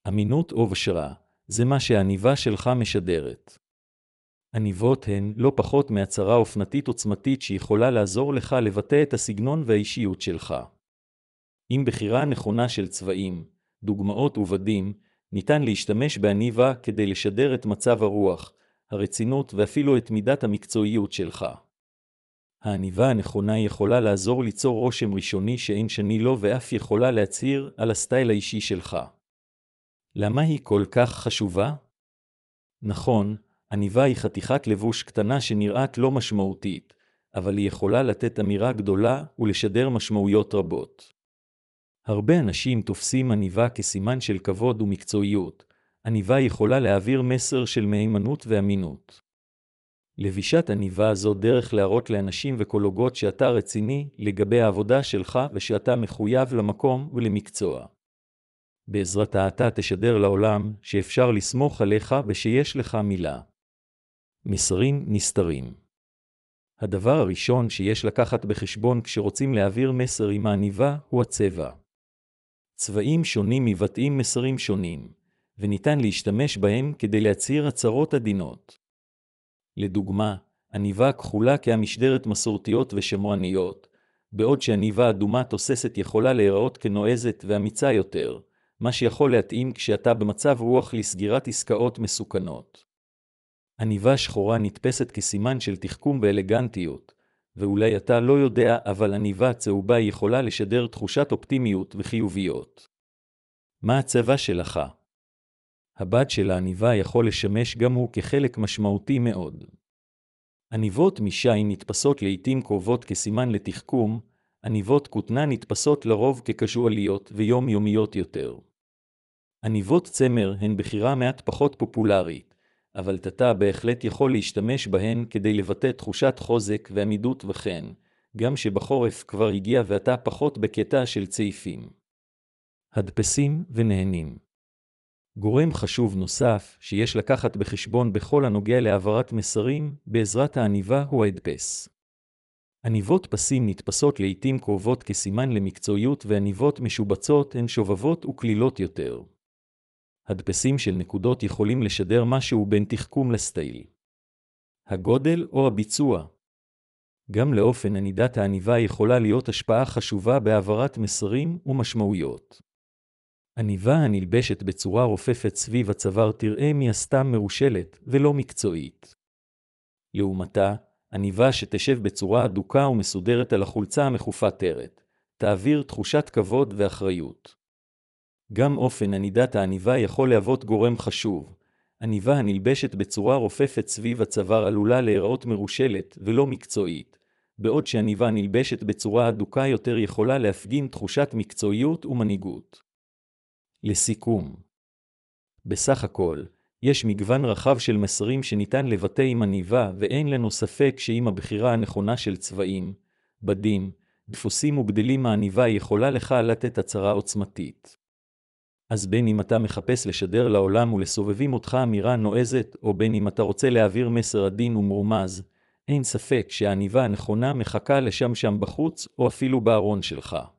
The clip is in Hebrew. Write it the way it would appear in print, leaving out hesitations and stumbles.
אמינות או בשרה, זה מה שהעניבה שלך משדרת. עניבות הן לא פחות מהצהרה אופנתית עוצמתית שיכולה לעזור לך לבטא את הסגנון והאישיות שלך. עם בחירה נכונה של צבעים, דוגמאות ובדים, ניתן להשתמש בעניבה כדי לשדר את מצב הרוח, הרצינות ואפילו את מידת המקצועיות שלך. העניבה הנכונה יכולה לעזור ליצור רושם ראשוני שאין שני לו ואף יכולה להצהיר על הסטייל האישי שלך. למה היא כל כך חשובה? נכון, עניבה היא חתיכת לבוש קטנה שנראית לא משמעותית, אבל היא יכולה לתת אמירה גדולה ולשדר משמעויות רבות. הרבה אנשים תופסים עניבה כסימן של כבוד ומקצועיות. עניבה יכולה להעביר מסר של מהימנות ואמינות. לבישת עניבה זו דרך להראות לאנשים וקולגות שאתה רציני לגבי העבודה שלך ושאתה מחויב למקום ולמקצוע. בעזרתה אתה תשדר לעולם שאפשר לסמוך עליך ושיש לך מילה. מסרים נסתרים. הדבר הראשון שיש לקחת בחשבון כשרוצים להעביר מסר עם העניבה הוא הצבע. צבעים שונים מבטאים מסרים שונים, וניתן להשתמש בהם כדי להצהיר הצהרות עדינות. לדוגמה, עניבה כחולה כמשדרת מסורתיות ושמרניות, בעוד שעניבה אדומה תוססת יכולה להיראות כנועזת ואמיצה יותר, מה שיכול להתאים כשאתה במצב רוח לסגירת עסקאות מסוכנות. עניבה שחורה נתפסת כסימן של תחכום ואלגנטיות, ואולי אתה לא יודע, אבל עניבה צהובה יכולה לשדר תחושת אופטימיות וחיוביות. מה הצבע שלך? הבד של העניבה יכול לשמש גם הוא כחלק משמעותי מאוד. עניבות משין נתפסות לעתים קרובות כסימן לתחכום, עניבות כותנה נתפסות לרוב כקזואליות ויומיומיות יותר. עניבות צמר הן בחירה מעט פחות פופולרית, אבל אתה בהחלט יכול להשתמש בהן כדי לבטא תחושת חוזק ועמידות וכן, גם שבחורף כבר הגיע ואתה פחות בקטע של צעיפים. הדפסים ונהנים. גורם חשוב נוסף שיש לקחת בחשבון בכל הנוגע להעברת מסרים בעזרת העניבה הוא ההדפס. עניבות פסים נתפסות לעתים קרובות כסימן למקצועיות ועניבות משובצות הן שובבות וכלילות יותר. הדפסים של נקודות יכולים לשדר משהו בין תחכום לסטייל. הגודל או הביצוע. גם לאופן ענידת העניבה יכולה להיות השפעה חשובה בהעברת מסרים ומשמעויות. עניבה הנלבשת בצורה רופפת סביב הצוואר תראה מהסתם מרושלת ולא מקצועית. לעומתה, עניבה שתשב בצורה אדוקה ומסודרת על החולצה המחופתרת, תעביר תחושת כבוד ואחריות. גם אופן ענידת העניבה יכול להוות גורם חשוב. עניבה הנלבשת בצורה רופפת סביב הצוואר עלולה להיראות מרושלת ולא מקצועית, בעוד שעניבה נלבשת בצורה אדוקה יותר יכולה להפגין תחושת מקצועיות ומנהיגות. לסיכום. בסך הכל, יש מגוון רחב של מסרים שניתן לבטא עם עניבה ואין לנו ספק שעם הבחירה הנכונה של צבעים, בדים, דפוסים וגדלים העניבה יכולה לך לתת הצהרה עוצמתית. אז בין אם אתה מחפש לשדר לעולם ולסובבים אותך אמירה נועזת או בין אם אתה רוצה להעביר מסר עדין ומרומז, אין ספק שהעניבה הנכונה מחכה לשם בחוץ או אפילו בארון שלך.